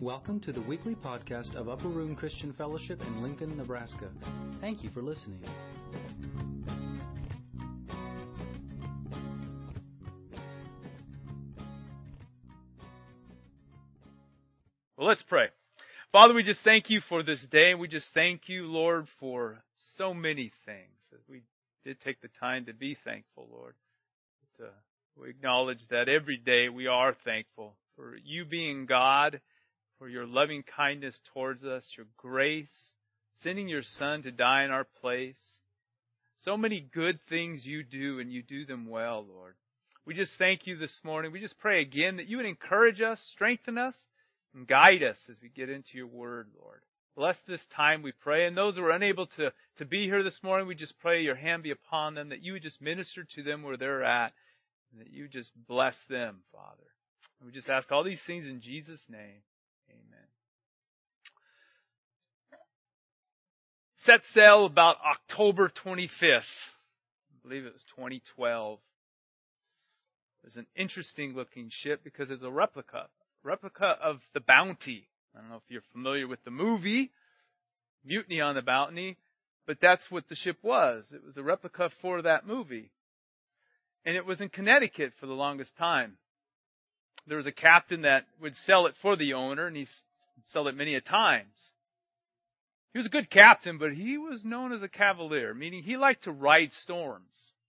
Welcome to the weekly podcast of Upper Room Christian Fellowship in Lincoln, Nebraska. Thank you for listening. Well, let's pray. Father, we just thank you for this day. We just thank you, Lord, for so many things. As we did take the time to be thankful, Lord. We acknowledge that every day we are thankful for you being God, for your loving kindness towards us, your grace, sending your Son to die in our place. So many good things you do, and you do them well, Lord. We just thank you this morning. We just pray again that you would encourage us, strengthen us, and guide us as we get into your word, Lord. Bless this time, we pray. And those who are unable to be here this morning, we just pray your hand be upon them, that you would just minister to them where they're at, and that you just bless them, Father. And we just ask all these things in Jesus' name. Amen. Set sail about October 25th. I believe it was 2012. It was an interesting looking ship because it's a replica of the Bounty. I don't know if you're familiar with the movie, Mutiny on the Bounty, but that's what the ship was. It was a replica for that movie. And it was in Connecticut for the longest time. There was a captain that would sell it for the owner, and he sold it many a times. He was a good captain, but he was known as a cavalier, meaning he liked to ride storms.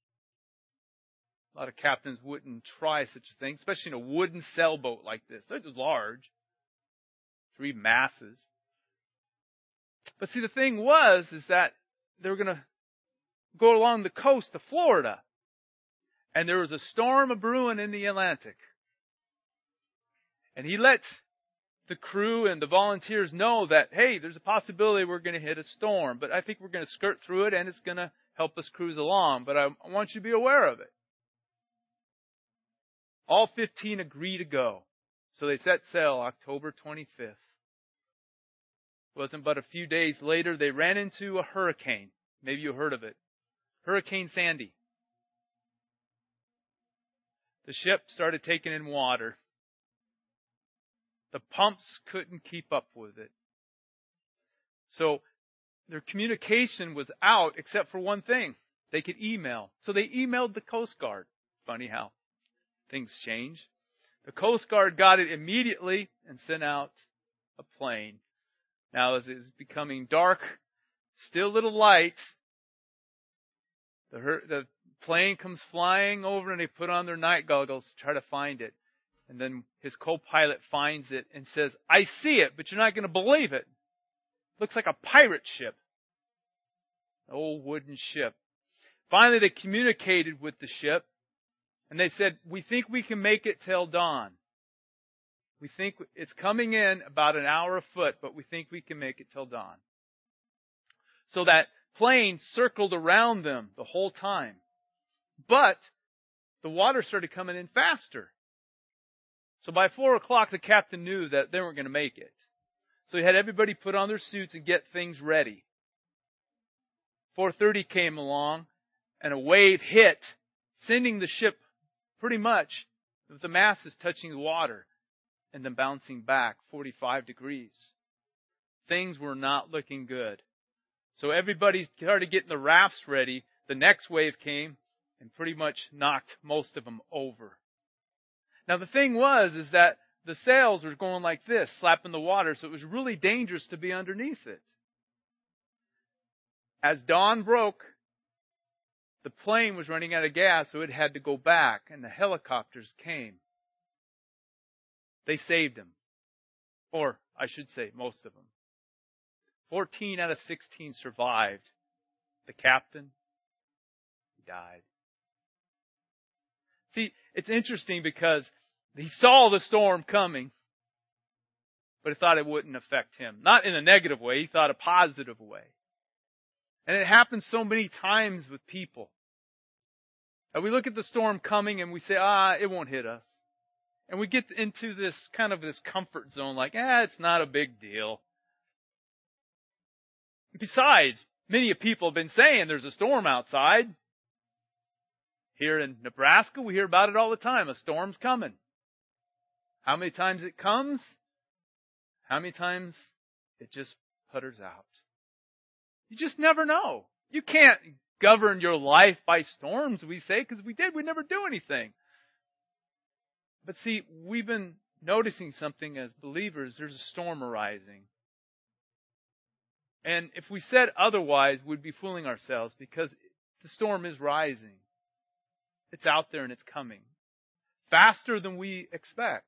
A lot of captains wouldn't try such a thing, especially in a wooden sailboat like this. It was large. 3 masses. But see, the thing was, is that they were going to go along the coast of Florida. And there was a storm a-brewing in the Atlantic. And he let the crew and the volunteers know that, hey, there's a possibility we're going to hit a storm, but I think we're going to skirt through it and it's going to help us cruise along. But I want you to be aware of it. All 15 agree to go. So they set sail October 25th. It wasn't but a few days later they ran into a hurricane. Maybe you heard of it. Hurricane Sandy. The ship started taking in water. The pumps couldn't keep up with it. So their communication was out except for one thing. They could email. So they emailed the Coast Guard. Funny how things change. The Coast Guard got it immediately and sent out a plane. Now as it's becoming dark, still a little light, the plane comes flying over and they put on their night goggles to try to find it. And then his co-pilot finds it and says, I see it, but you're not going to believe it. Looks like a pirate ship. An old wooden ship. Finally, they communicated with the ship. And they said, we think we can make it till dawn. We think it's coming in about an hour afoot, but we think we can make it till dawn. So that plane circled around them the whole time. But the water started coming in faster. So by 4 o'clock, the captain knew that they weren't going to make it. So he had everybody put on their suits and get things ready. 4:30 came along, and a wave hit, sending the ship pretty much with the masses touching the water and then bouncing back 45 degrees. Things were not looking good. So everybody started getting the rafts ready. The next wave came and pretty much knocked most of them over. Now the thing was, is that the sails were going like this, slapping the water, so it was really dangerous to be underneath it. As dawn broke, the plane was running out of gas, so it had to go back, and the helicopters came. They saved him. Or, I should say, most of them. 14 out of 16 survived. The captain, he died. See, it's interesting because he saw the storm coming, but he thought it wouldn't affect him. Not in a negative way, he thought a positive way. And it happens so many times with people. And we look at the storm coming and we say, it won't hit us. And we get into this kind of this comfort zone like, it's not a big deal. Besides, many people have been saying there's a storm outside. Here in Nebraska, we hear about it all the time. A storm's coming. How many times it comes? how many times it just putters out? You just never know. You can't govern your life by storms, we say, because we'd never do anything. But see, we've been noticing something as believers. There's a storm arising. And if we said otherwise, we'd be fooling ourselves, because the storm is rising. It's out there and it's coming. Faster than we expect.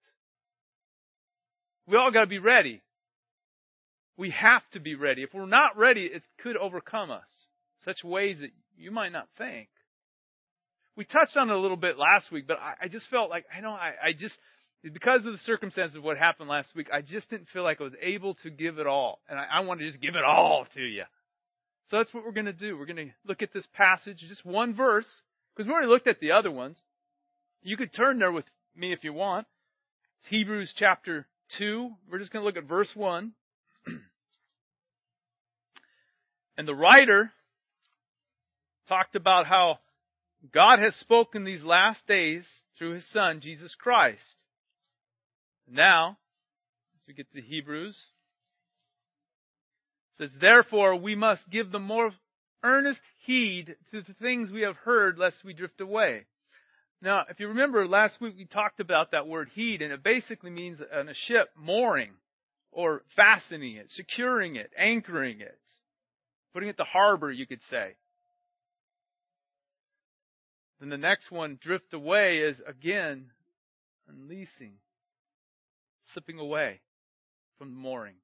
We all got to be ready. We have to be ready. If we're not ready, it could overcome us. Such ways that you might not think. We touched on it a little bit last week, but I just felt like, because of the circumstances of what happened last week, I just didn't feel like I was able to give it all. And I want to just give it all to you. So that's what we're going to do. We're going to look at this passage, just one verse, because we already looked at the other ones. You could turn there with me if you want. It's Hebrews chapter 2. We're just going to look at verse 1. And the writer talked about how God has spoken these last days through His Son, Jesus Christ. Now, as we get to Hebrews, it says, therefore we must give the more earnest heed to the things we have heard, lest we drift away. Now, if you remember, last week we talked about that word heed, and it basically means on a ship mooring, or fastening it, securing it, anchoring it, putting it to harbor, you could say. Then the next one, drift away, is again unleashing, slipping away from the mooring.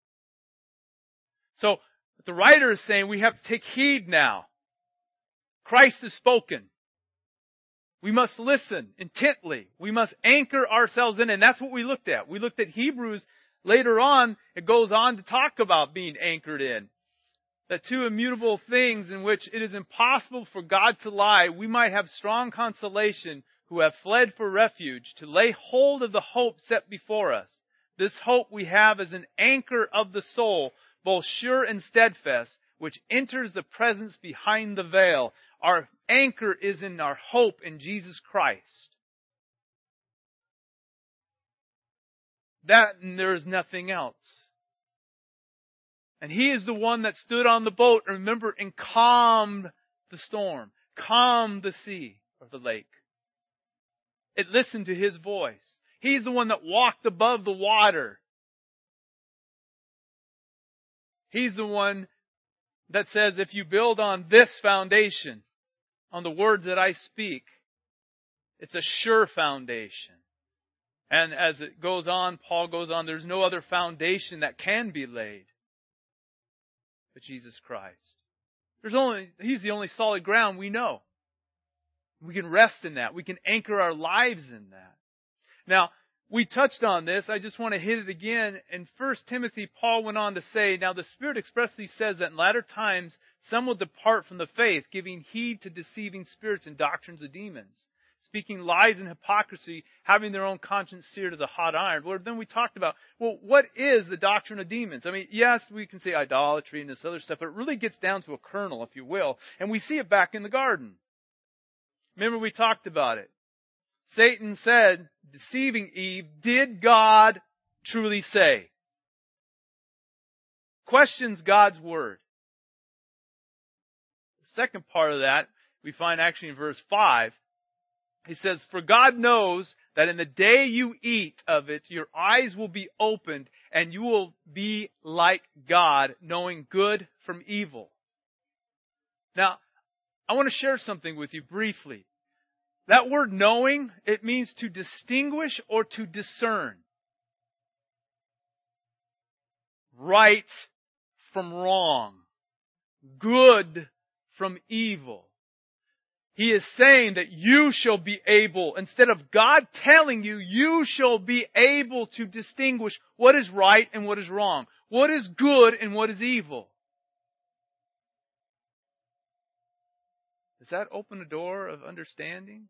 So, what the writer is saying, we have to take heed now. Christ has spoken. We must listen intently. We must anchor ourselves in, and that's what we looked at. We looked at Hebrews. Later on, it goes on to talk about being anchored in. That two immutable things in which it is impossible for God to lie, we might have strong consolation who have fled for refuge, to lay hold of the hope set before us. This hope we have as an anchor of the soul, both sure and steadfast, which enters the presence behind the veil. Our anchor is in our hope in Jesus Christ. That and there is nothing else. And He is the one that stood on the boat, remember, and calmed the storm, calmed the sea or the lake. It listened to His voice. He's the one that walked above the water. He's the one that says, if you build on this foundation, on the words that I speak, it's a sure foundation. And as it goes on, Paul goes on, there's no other foundation that can be laid but Jesus Christ. He's the only solid ground we know. We can rest in that. We can anchor our lives in that. Now, we touched on this. I just want to hit it again. In 1 Timothy, Paul went on to say, now the Spirit expressly says that in latter times some will depart from the faith, giving heed to deceiving spirits and doctrines of demons, speaking lies and hypocrisy, having their own conscience seared as a hot iron. Well, then we talked about, well, what is the doctrine of demons? I mean, yes, we can say idolatry and this other stuff, but it really gets down to a kernel, if you will. And we see it back in the garden. Remember we talked about it. Satan said, deceiving Eve, did God truly say? Questions God's word. The second part of that, we find actually in verse 5. He says, for God knows that in the day you eat of it, your eyes will be opened and you will be like God, knowing good from evil. Now, I want to share something with you briefly. That word knowing, it means to distinguish or to discern. Right from wrong. Good from evil. He is saying that you shall be able, instead of God telling you, you shall be able to distinguish what is right and what is wrong. What is good and what is evil. Does that open a door of understanding?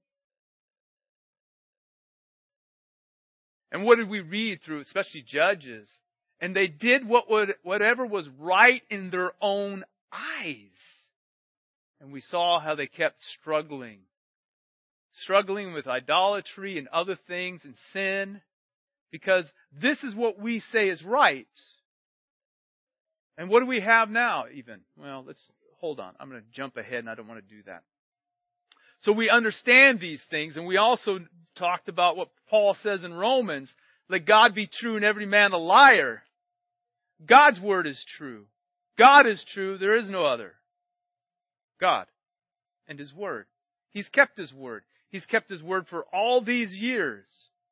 And what did we read through, especially Judges? And they did whatever was right in their own eyes. And we saw how they kept struggling with idolatry and other things and sin, because this is what we say is right. And what do we have now even? Well, let's hold on. I'm going to jump ahead and I don't want to do that. So we understand these things, and we also talked about what Paul says in Romans, let God be true and every man a liar. God's word is true. God is true. There is no other. God and His word. He's kept His word. He's kept His word for all these years.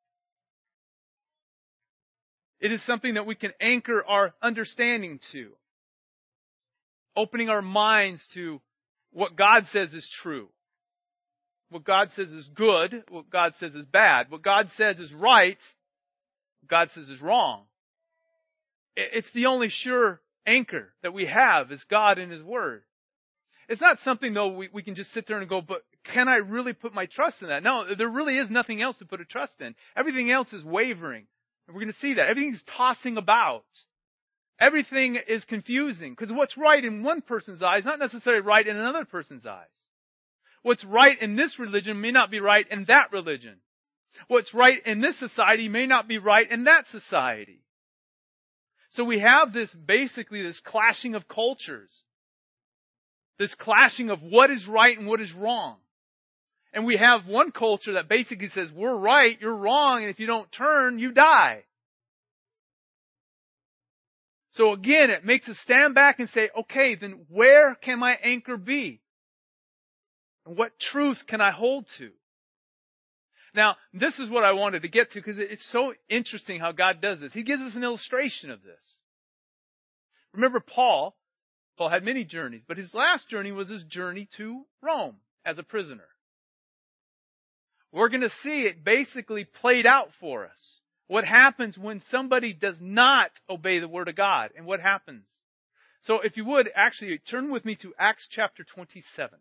It is something that we can anchor our understanding to. Opening our minds to what God says is true. What God says is good. What God says is bad. What God says is right. What God says is wrong. It's the only sure anchor that we have is God and His word. It's not something, though, we can just sit there and go, but can I really put my trust in that? No, there really is nothing else to put a trust in. Everything else is wavering. And we're going to see that. Everything's tossing about. Everything is confusing. Because what's right in one person's eyes is not necessarily right in another person's eyes. What's right in this religion may not be right in that religion. What's right in this society may not be right in that society. So we have this clashing of cultures. This clashing of what is right and what is wrong. And we have one culture that basically says, we're right, you're wrong, and if you don't turn, you die. So again, it makes us stand back and say, okay, then where can my anchor be? And what truth can I hold to? Now, this is what I wanted to get to because it's so interesting how God does this. He gives us an illustration of this. Remember Paul had many journeys, but his last journey was his journey to Rome as a prisoner. We're going to see it basically played out for us. What happens when somebody does not obey the Word of God and what happens? So if you would, actually turn with me to Acts chapter 27.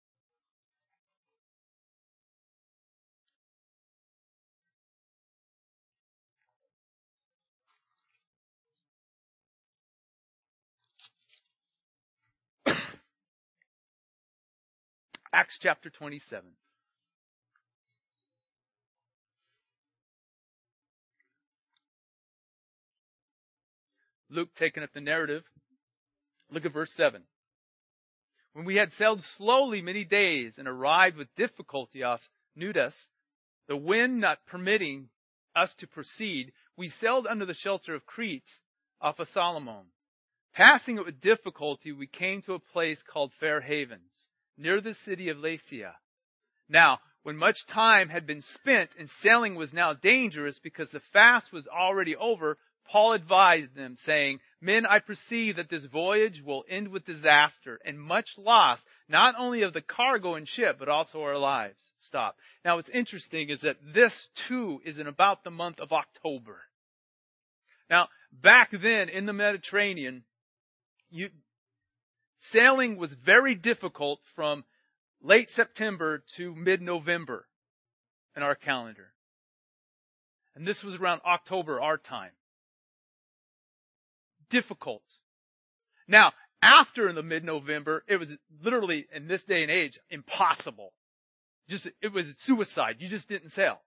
Acts chapter 27. Luke taking up the narrative. Look at verse 7. When we had sailed slowly many days and arrived with difficulty off Cnidus, the wind not permitting us to proceed, we sailed under the shelter of Crete off of Salmon. Passing it with difficulty, we came to a place called Fair Havens, near the city of Lasea. Now, when much time had been spent and sailing was now dangerous because the fast was already over, Paul advised them, saying, Men, I perceive that this voyage will end with disaster and much loss, not only of the cargo and ship, but also our lives. Stop. Now, what's interesting is that this, too, is in about the month of October. Now, back then in the Mediterranean, sailing was very difficult from late September to mid-November in our calendar. And this was around October, our time. Difficult. Now, after the mid-November, it was literally, in this day and age, impossible. It was suicide. You just didn't sail.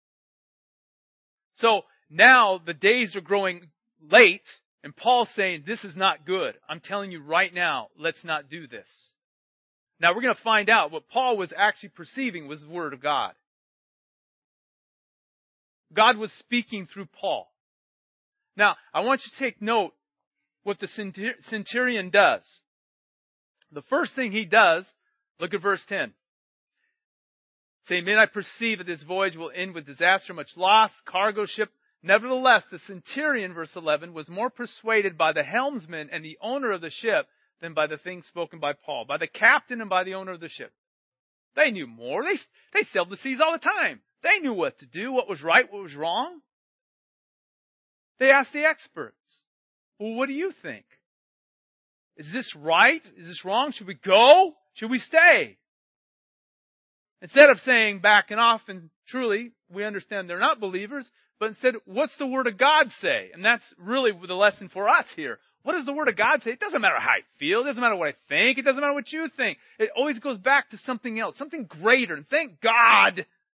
So now the days are growing late, and Paul's saying, this is not good. I'm telling you right now, let's not do this. Now we're going to find out what Paul was actually perceiving was the Word of God. God was speaking through Paul. Now, I want you to take note what the centurion does. The first thing he does, look at verse 10. Saying, Men, I perceive that this voyage will end with disaster, much loss, cargo ship. Nevertheless, the centurion, verse 11, was more persuaded by the helmsman and the owner of the ship than by the things spoken by Paul, by the captain and by the owner of the ship. They knew more. They sailed the seas all the time. They knew what to do, what was right, what was wrong. They asked the experts, well, what do you think? Is this right? Is this wrong? Should we go? Should we stay? Instead of saying backing off, and truly, we understand they're not believers, but instead, what's the Word of God say? And that's really the lesson for us here. What does the Word of God say? It doesn't matter how I feel. It doesn't matter what I think. It doesn't matter what you think. It always goes back to something else, something greater. And thank God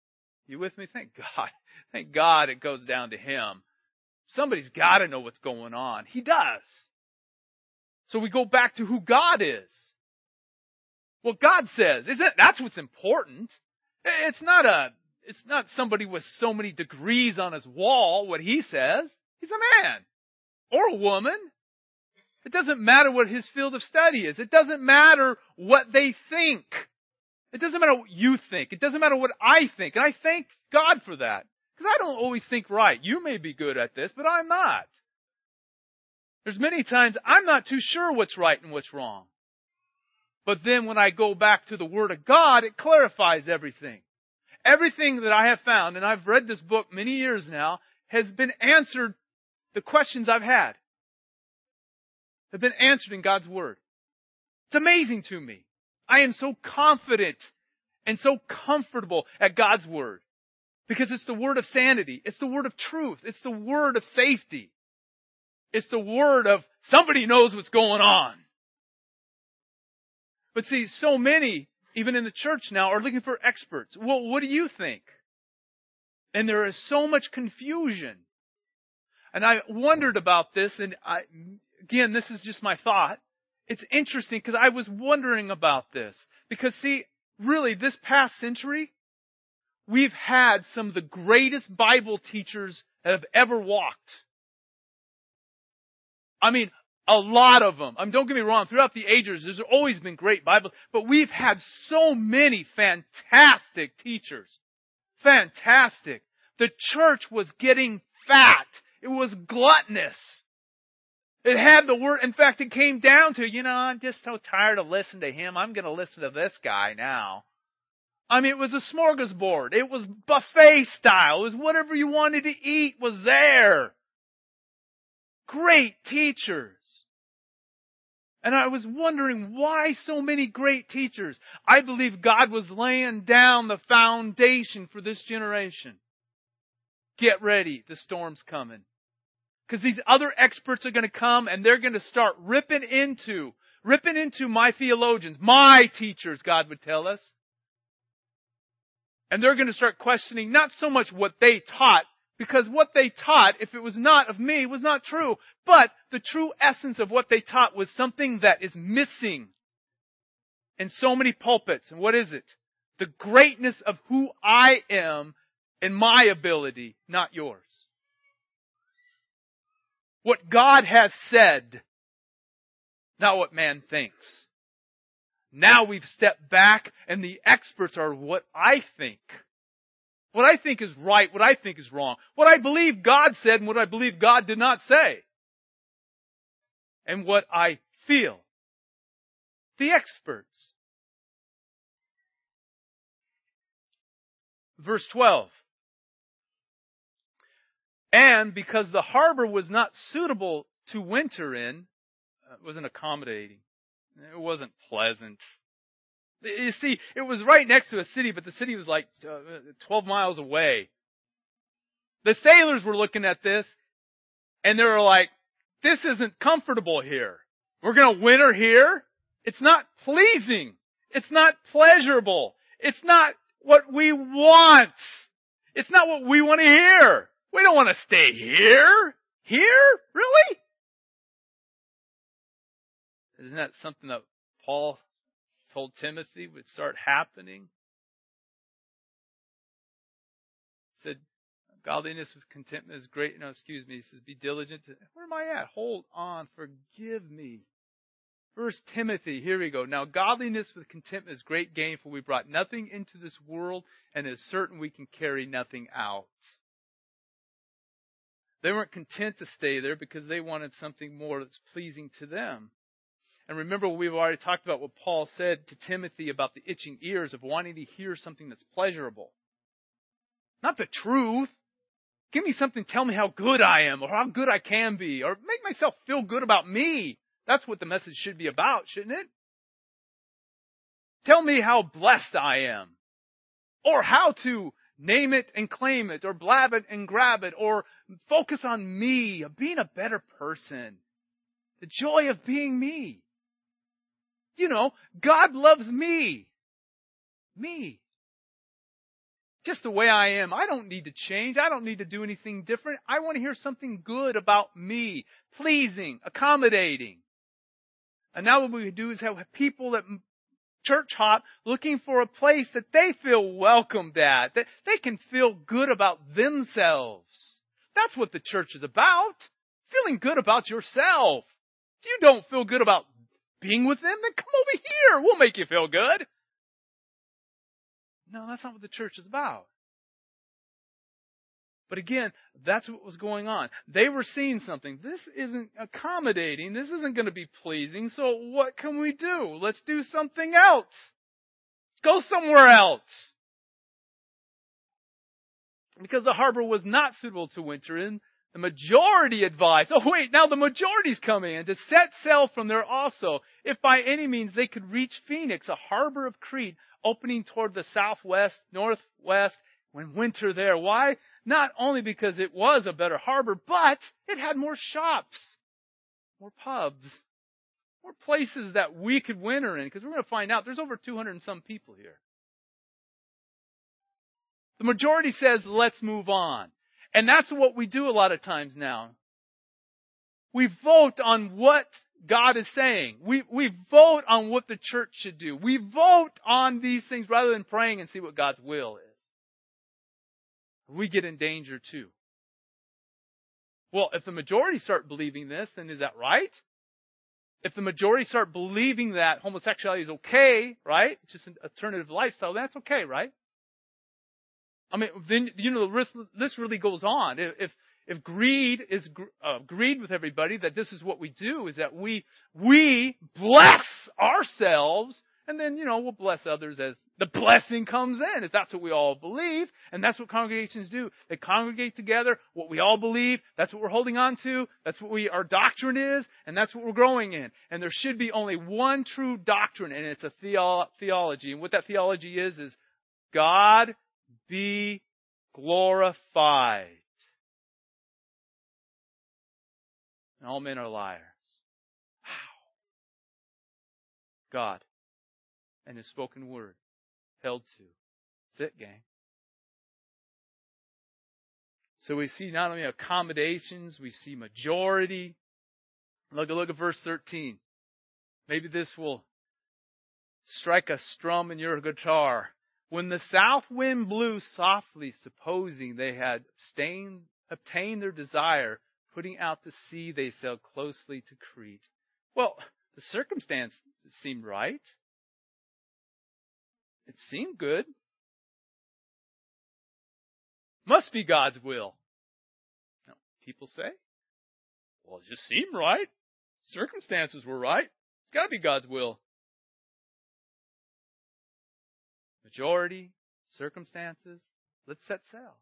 You with me? Thank God. Thank God it goes down to him. Somebody's got to know what's going on. He does. So we go back to who God is. What God says. That's what's important. It's not somebody with so many degrees on his wall, what he says. He's a man. Or a woman. It doesn't matter what his field of study is. It doesn't matter what they think. It doesn't matter what you think. It doesn't matter what I think. And I thank God for that. Because I don't always think right. You may be good at this, but I'm not. There's many times I'm not too sure what's right and what's wrong. But then when I go back to the Word of God, it clarifies everything. Everything that I have found, and I've read this book many years now, has been answered. The questions I've had have been answered in God's Word. It's amazing to me. I am so confident and so comfortable at God's Word. Because it's the word of sanity. It's the word of truth. It's the word of safety. It's the word of somebody knows what's going on. But see, so many, even in the church now, are looking for experts. Well, what do you think? And there is so much confusion. And I wondered about this, and again, this is just my thought. It's interesting because I was wondering about this. Because see, really, this past century, we've had some of the greatest Bible teachers that have ever walked. I mean, a lot of them. Don't get me wrong, throughout the ages, there's always been great Bible, but we've had so many fantastic teachers. Fantastic. The church was getting fat. It was gluttonous. It had the word, in fact, it came down to, I'm just so tired of listening to him. I'm going to listen to this guy now. I mean, it was a smorgasbord. It was buffet style. It was whatever you wanted to eat was there. Great teachers. And I was wondering why so many great teachers. I believe God was laying down the foundation for this generation. Get ready. The storm's coming. Because these other experts are going to come and they're going to start ripping into my theologians, my teachers, God would tell us. And they're going to start questioning not so much what they taught, because what they taught, if it was not of me, was not true. But the true essence of what they taught was something that is missing in so many pulpits. And what is it? The greatness of who I am and my ability, not yours. What God has said, not what man thinks. Now we've stepped back and the experts are what I think. What I think is right, what I think is wrong. What I believe God said and what I believe God did not say. And what I feel. The experts. Verse 12. And because the harbor was not suitable to winter in, it wasn't accommodating. It wasn't pleasant. You see, it was right next to a city, but the city was like 12 miles away. The sailors were looking at this, and they were like, this isn't comfortable here. We're going to winter here? It's not pleasing. It's not pleasurable. It's not what we want. It's not what we want to hear. We don't want to stay here. Here? Really? Isn't that something that Paul told Timothy would start happening? He said, godliness with contentment is great. No, excuse me. He says, be diligent. Where am I at? Hold on. Forgive me. 1 Timothy, here we go. Now, godliness with contentment is great gain, for we brought nothing into this world, and it is certain we can carry nothing out. They weren't content to stay there because they wanted something more that's pleasing to them. And remember, we've already talked about what Paul said to Timothy about the itching ears of wanting to hear something that's pleasurable. Not the truth. Give me something, tell me how good I am, or how good I can be, or make myself feel good about me. That's what the message should be about, shouldn't it? Tell me how blessed I am. Or how to name it and claim it, or blab it and grab it, or focus on me, of being a better person. The joy of being me. You know, God loves me. Me. just the way I am. I don't need to change. I don't need to do anything different. I want to hear something good about me, pleasing, accommodating. And now what we do is have people that church hop looking for a place that they feel welcomed at, that they can feel good about themselves. That's what the church is about. Feeling good about yourself. If you don't feel good about being with them, then come over here. We'll make you feel good. No, that's not what the church is about. But again, that's what was going on. They were seeing something. This isn't accommodating. This isn't going to be pleasing. So what can we do? Let's do something else. Let's go somewhere else. Because the harbor was not suitable to winter in, the majority advised, oh wait, now the majority's coming in, to set sail from there also, if by any means they could reach Phoenix, a harbor of Crete, opening toward the southwest, northwest, when winter there. Why? Not only because it was a better harbor, but it had more shops, more pubs, more places that we could winter in, because we're going to find out there's over 200 and some people here. The majority says, let's move on. And that's what we do a lot of times now. We vote on what God is saying. We vote on what the church should do. We vote on these things rather than praying and see what God's will is. We get in danger too. Well, if the majority start believing this, then is that right? If the majority start believing that homosexuality is okay, right? It's just an alternative lifestyle, that's okay, right? I mean, then, the list really goes on. If greed is agreed with everybody that this is what we do, is that we bless ourselves, and then, we'll bless others as the blessing comes in, if that's what we all believe, and that's what congregations do. They congregate together, what we all believe, that's what we're holding on to, that's what our doctrine is, and that's what we're growing in. And there should be only one true doctrine, and it's a theology. And what that theology is God be glorified. And all men are liars. Wow. God and His spoken word held to. That's it, gang. So we see not only accommodations, we see majority. Look at verse 13. Maybe this will strike a strum in your guitar. When the south wind blew softly, supposing they had obtained their desire, putting out to sea, they sailed closely to Crete. Well, the circumstances seemed right. It seemed good. Must be God's will. Now, people say, well, it just seemed right. Circumstances were right. It's got to be God's will. Majority, circumstances, let's set sail.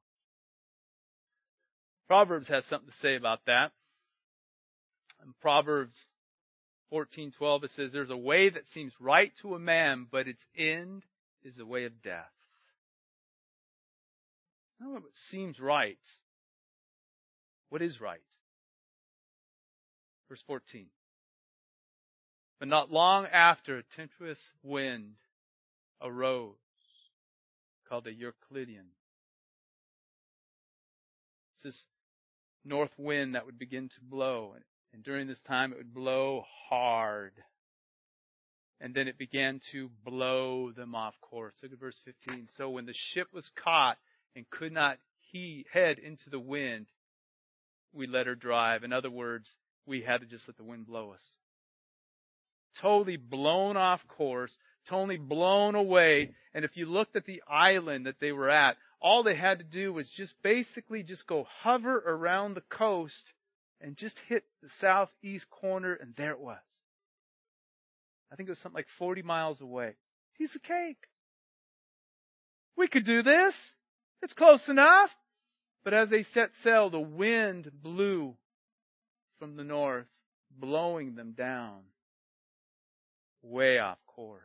Proverbs has something to say about that. In Proverbs 14:12, it says, there's a way that seems right to a man, but its end is the way of death. Not what seems right. What is right? Verse 14. But not long after, a tempestuous wind arose, called the Euclidean. It's this north wind that would begin to blow. And during this time, it would blow hard. And then it began to blow them off course. Look at verse 15. So when the ship was caught and could not head into the wind, we let her drive. In other words, we had to just let the wind blow us. Totally blown off course, totally blown away. And if you looked at the island that they were at, all they had to do was just basically go hover around the coast and just hit the southeast corner, and there it was. I think it was something like 40 miles away. Piece of cake. We could do this. It's close enough. But as they set sail, the wind blew from the north, blowing them down way off course.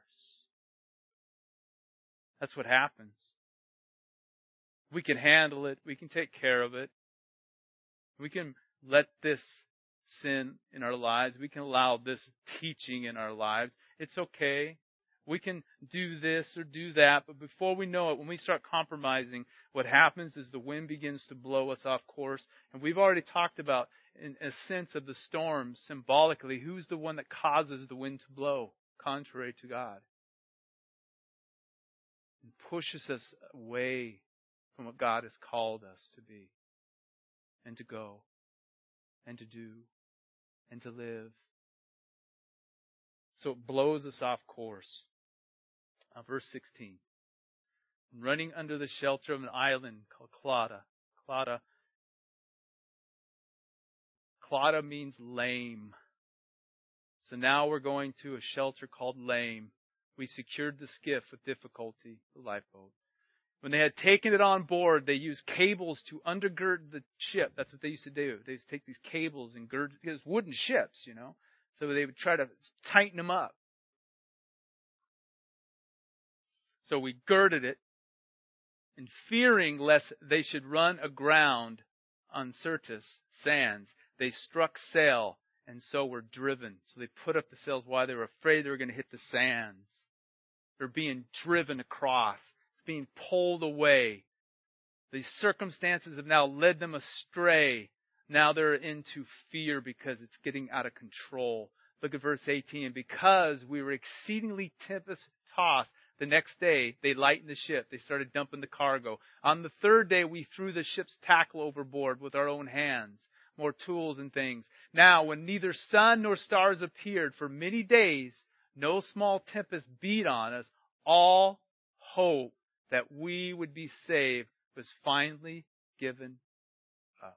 That's what happens. We can handle it. We can take care of it. We can let this sin in our lives. We can allow this teaching in our lives. It's okay. We can do this or do that, but before we know it, when we start compromising, what happens is the wind begins to blow us off course. And we've already talked about, in a sense of the storm, symbolically, who's the one that causes the wind to blow, contrary to God. And pushes us away from what God has called us to be, and to go, and to do, and to live. So it blows us off course. Verse 16. Running under the shelter of an island called Clauda. Clauda means lame. So now we're going to a shelter called Lame. We secured the skiff with difficulty, the lifeboat. When they had taken it on board, they used cables to undergird the ship. That's what they used to do. They used to take these cables and gird, because wooden ships, so they would try to tighten them up. So we girded it, and fearing lest they should run aground on Syrtis sands, they struck sail, and so were driven. So they put up the sails while they were afraid they were going to hit the sands. They're being driven across. It's being pulled away. These circumstances have now led them astray. Now they're into fear because it's getting out of control. Look at verse 18. And because we were exceedingly tempest-tossed, the next day they lightened the ship. They started dumping the cargo. On the third day we threw the ship's tackle overboard with our own hands. More tools and things. Now when neither sun nor stars appeared for many days, no small tempest beat on us, all hope that we would be saved was finally given up.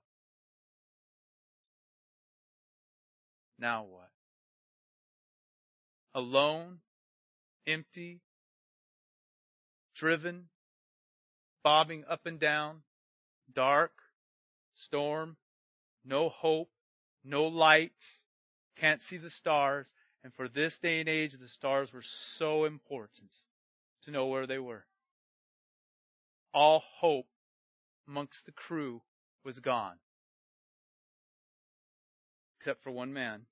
Now what? Alone, empty, driven, bobbing up and down, dark, storm, no hope, no light, can't see the stars. And for this day and age, the stars were so important to know where they were. All hope amongst the crew was gone. Except for one man.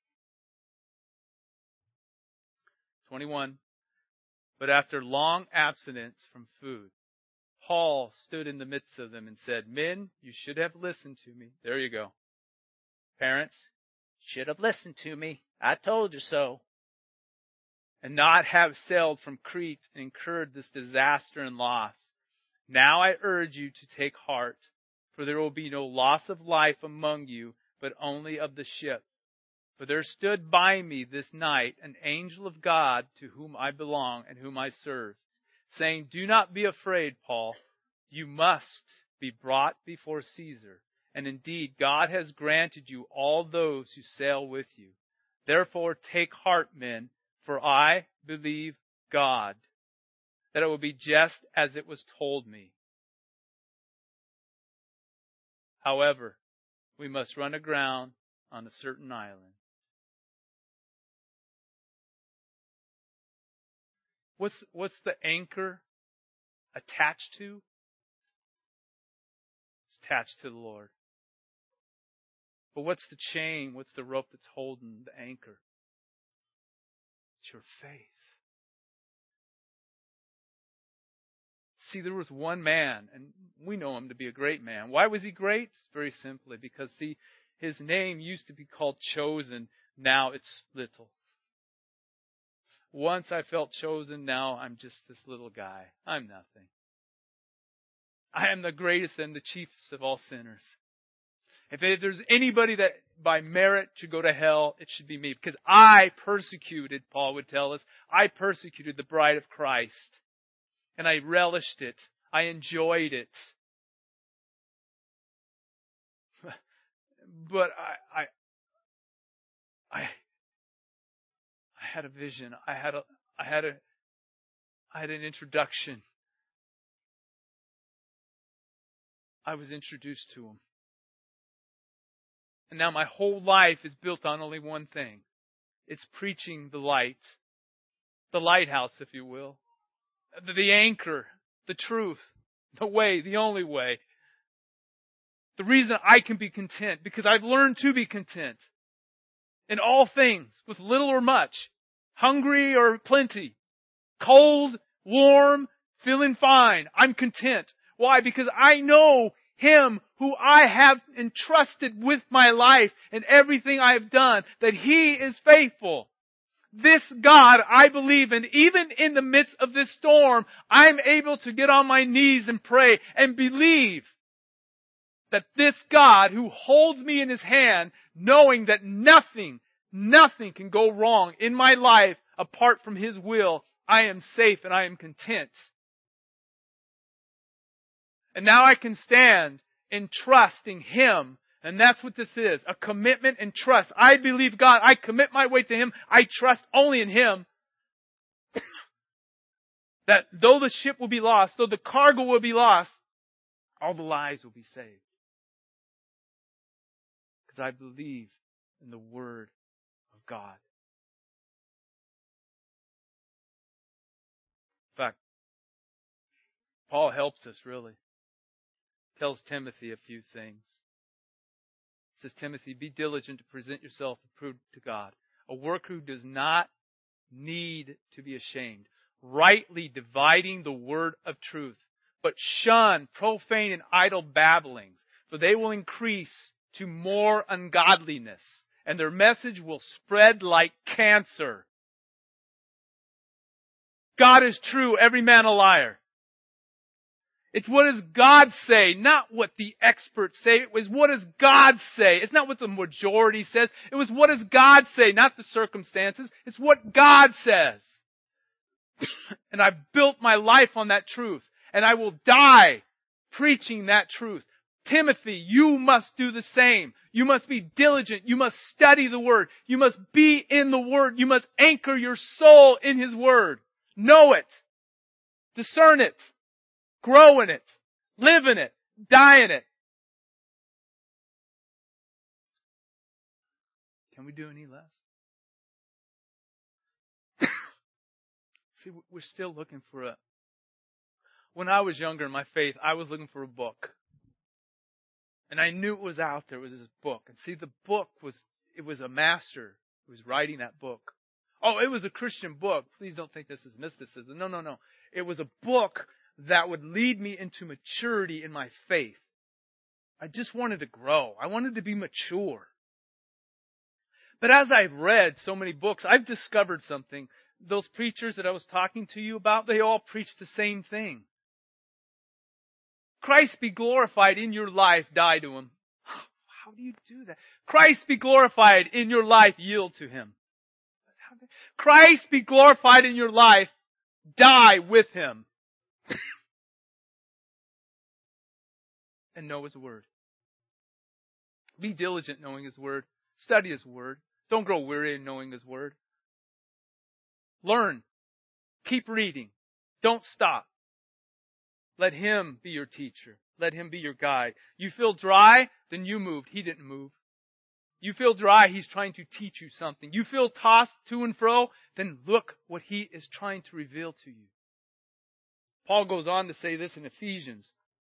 21. But after long abstinence from food, Paul stood in the midst of them and said, Men, you should have listened to me. There you go. Parents, should have listened to me. I told you so. And not have sailed from Crete and incurred this disaster and loss. Now I urge you to take heart, for there will be no loss of life among you, but only of the ship. For there stood by me this night an angel of God to whom I belong and whom I serve, saying, Do not be afraid, Paul. You must be brought before Caesar. And indeed, God has granted you all those who sail with you. Therefore, take heart, men, for I believe God, that it will be just as it was told me. However, we must run aground on a certain island. What's the anchor attached to? It's attached to the Lord. But what's the chain? What's the rope that's holding the anchor? It's your faith. See, there was one man, and we know him to be a great man. Why was he great? Very simply, because, see, his name used to be called Chosen. Now it's Little. Once I felt chosen, now I'm just this little guy. I'm nothing. I am the greatest and the chiefest of all sinners. If there's anybody that by merit should go to hell, it should be me. Because I persecuted, Paul would tell us, I persecuted the bride of Christ. And I relished it. I enjoyed it. But I had a vision. I had an introduction. I was introduced to him. And now my whole life is built on only one thing. It's preaching the light. The lighthouse, if you will. The anchor. The truth. The way. The only way. The reason I can be content. Because I've learned to be content. In all things. With little or much. Hungry or plenty. Cold, warm, feeling fine. I'm content. Why? Because I know Him who I have entrusted with my life and everything I have done, that He is faithful. This God I believe in. Even in the midst of this storm, I'm able to get on my knees and pray and believe that this God who holds me in His hand, knowing that nothing can go wrong in my life apart from His will, I am safe and I am content. And now I can stand in trusting Him. And that's what this is. A commitment and trust. I believe God. I commit my way to Him. I trust only in Him. That though the ship will be lost, though the cargo will be lost, all the lives will be saved. Because I believe in the Word of God. In fact, Paul helps us really. Tells Timothy a few things. He says, Timothy, be diligent to present yourself approved to God, a worker who does not need to be ashamed, rightly dividing the word of truth. But shun profane and idle babblings, for they will increase to more ungodliness, and their message will spread like cancer. God is true, every man a liar. It's what does God say, not what the experts say. It was what does God say. It's not what the majority says. It was what does God say, not the circumstances. It's what God says. And I've built my life on that truth. And I will die preaching that truth. Timothy, you must do the same. You must be diligent. You must study the Word. You must be in the Word. You must anchor your soul in His Word. Know it. Discern it. Grow in it. Live in it. Die in it. Can we do any less? See, we're still looking for a... When I was younger in my faith, I was looking for a book. And I knew it was out there. It was this book. And see, the book was a master who was writing that book. Oh, it was a Christian book. Please don't think this is mysticism. No. It was a book that would lead me into maturity in my faith. I just wanted to grow. I wanted to be mature. But as I've read so many books, I've discovered something. Those preachers that I was talking to you about, they all preach the same thing. Christ be glorified in your life, die to Him. How do you do that? Christ be glorified in your life, yield to Him. Christ be glorified in your life, die with Him. And know His Word. Be diligent knowing His Word. Study His Word. Don't grow weary in knowing His Word. Learn. Keep reading. Don't stop. Let Him be your teacher. Let Him be your guide. You feel dry, then you moved. He didn't move. You feel dry, He's trying to teach you something. You feel tossed to and fro, then look what He is trying to reveal to you. Paul goes on to say this in Ephesians.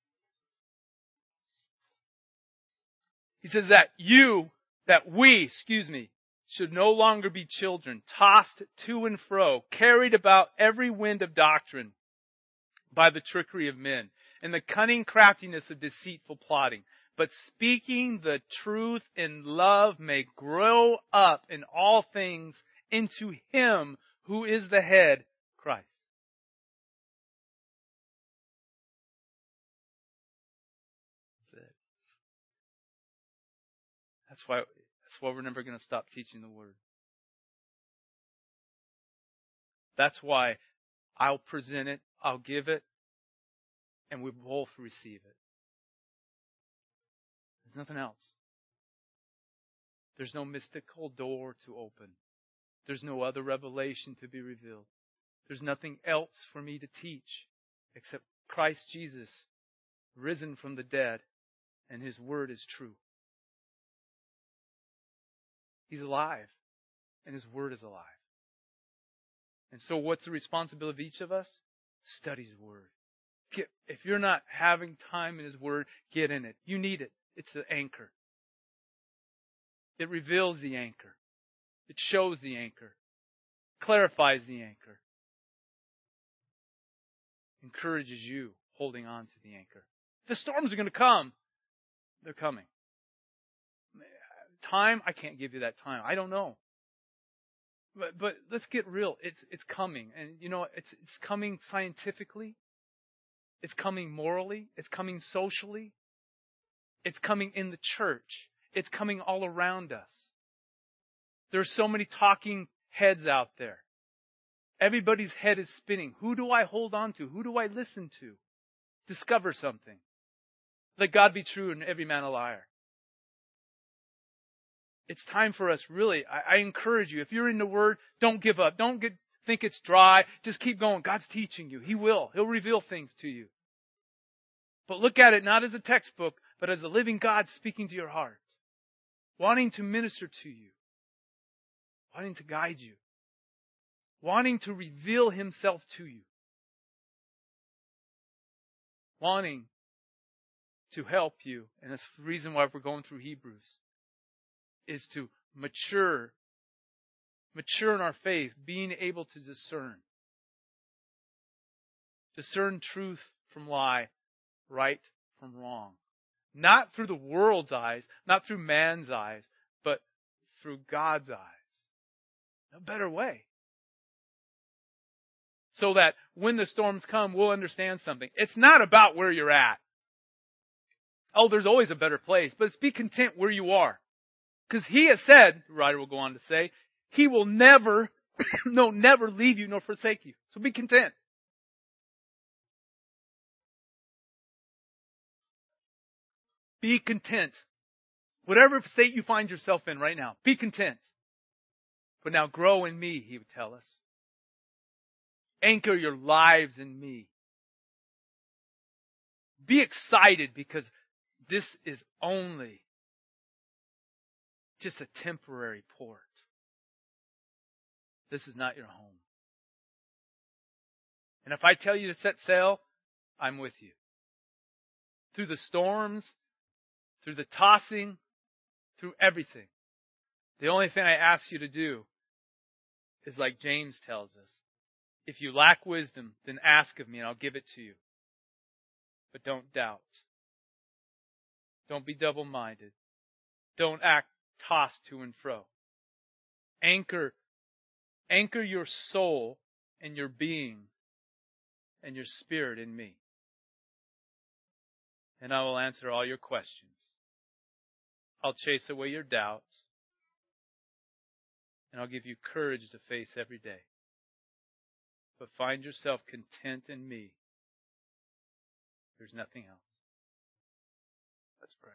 He says that we should no longer be children, tossed to and fro, carried about every wind of doctrine by the trickery of men, and the cunning craftiness of deceitful plotting. But speaking the truth in love may grow up in all things into Him who is the head, Christ. That's why we're never going to stop teaching the Word. That's why I'll present it, I'll give it, and we both receive it. There's nothing else. There's no mystical door to open. There's no other revelation to be revealed. There's nothing else for me to teach except Christ Jesus, risen from the dead, and His Word is true. He's alive, and His Word is alive. And so what's the responsibility of each of us? Study His Word. If you're not having time in His Word, get in it. You need it. It's the anchor. It reveals the anchor. It shows the anchor. Clarifies the anchor. encourages you holding on to the anchor. The storms are going to come. They're coming. Time, I can't give you that time. I don't know. But let's get real. It's coming. And it's coming scientifically. It's coming morally. It's coming socially. It's coming in the church. It's coming all around us. There are so many talking heads out there. Everybody's head is spinning. Who do I hold on to? Who do I listen to? Discover something. Let God be true and every man a liar. It's time for us, really. I encourage you. If you're in the Word, don't give up. Don't think it's dry. Just keep going. God's teaching you. He will. He'll reveal things to you. But look at it not as a textbook, but as a living God speaking to your heart. Wanting to minister to you. Wanting to guide you. Wanting to reveal Himself to you. Wanting to help you. And that's the reason why we're going through Hebrews. Is to mature in our faith, being able to discern truth from lie, right from wrong. Not through the world's eyes, not through man's eyes, but through God's eyes. No better way. So that when the storms come, we'll understand something. It's not about where you're at. Oh, there's always a better place, but be content where you are. Because He has said, the writer will go on to say, He will never leave you nor forsake you. So be content. Be content. Whatever state you find yourself in right now, be content. But now grow in me, He would tell us. Anchor your lives in me. Be excited because this is only just a temporary port. This is not your home. And if I tell you to set sail, I'm with you. Through the storms, through the tossing, through everything. The only thing I ask you to do is like James tells us. If you lack wisdom, then ask of me and I'll give it to you. But don't doubt. Don't be double-minded. Don't act tossed to and fro. Anchor your soul and your being and your spirit in me. And I will answer all your questions. I'll chase away your doubts. And I'll give you courage to face every day. But find yourself content in me. There's nothing else. Let's pray.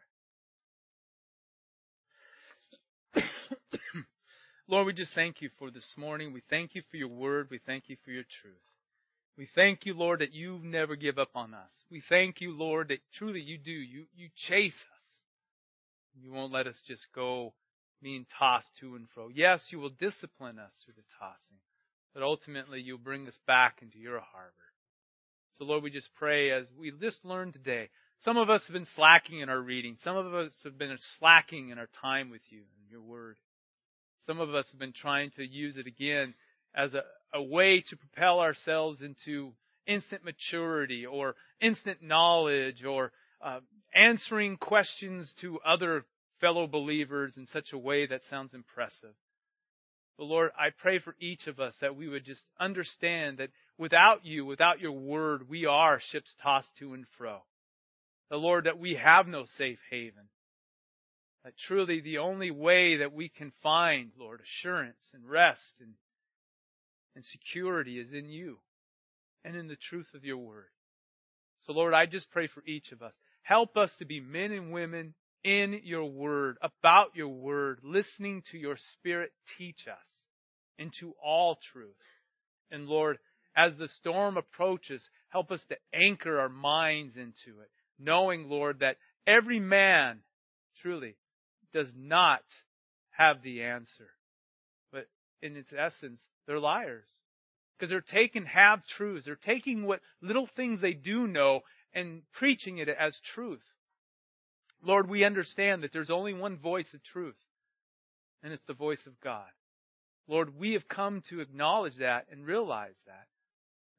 Lord, we just thank you for this morning. We thank you for your word. We thank you for your truth. We thank you, Lord, that you never give up on us. We thank you, Lord, that truly you do. You chase us. You won't let us just go being tossed to and fro. Yes, you will discipline us through the tossing, but ultimately you'll bring us back into your harbor. So, Lord, we just pray as we just learned today. Some of us have been slacking in our reading. Some of us have been slacking in our time with you and your word. Some of us have been trying to use it again as a way to propel ourselves into instant maturity or instant knowledge or answering questions to other fellow believers in such a way that sounds impressive. But Lord, I pray for each of us that we would just understand that without you, without your word, we are ships tossed to and fro. The Lord, that we have no safe haven. That truly the only way that we can find, Lord, assurance and rest and security is in you and in the truth of your word. So Lord, I just pray for each of us. Help us to be men and women in your word, about your word, listening to your Spirit teach us into all truth. And Lord, as the storm approaches, help us to anchor our minds into it, knowing, Lord, that every man truly does not have the answer. But in its essence, they're liars. Because they're taking half-truths. They're taking what little things they do know and preaching it as truth. Lord, we understand that there's only one voice of truth, and it's the voice of God. Lord, we have come to acknowledge that and realize that.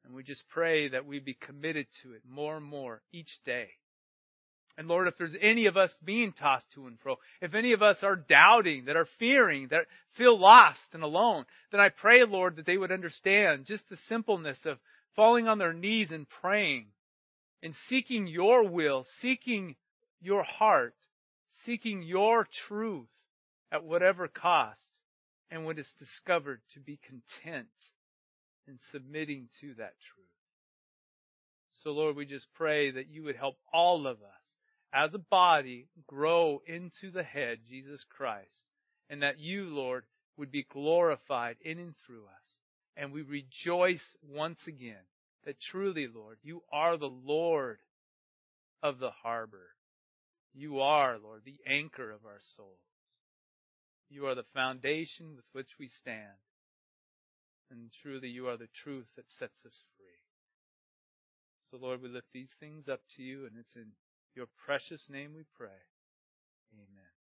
And we just pray that we be committed to it more and more each day. And Lord, if there's any of us being tossed to and fro, if any of us are doubting, that are fearing, that feel lost and alone, then I pray, Lord, that they would understand just the simpleness of falling on their knees and praying and seeking your will, seeking your heart, seeking your truth at whatever cost, and when it's discovered, to be content in submitting to that truth. So Lord, we just pray that you would help all of us as a body grow into the head, Jesus Christ, and that you, Lord, would be glorified in and through us. And we rejoice once again that truly, Lord, you are the Lord of the harbor. You are, Lord, the anchor of our souls. You are the foundation with which we stand. And truly, you are the truth that sets us free. So, Lord, we lift these things up to you, and it's in your precious name we pray. Amen.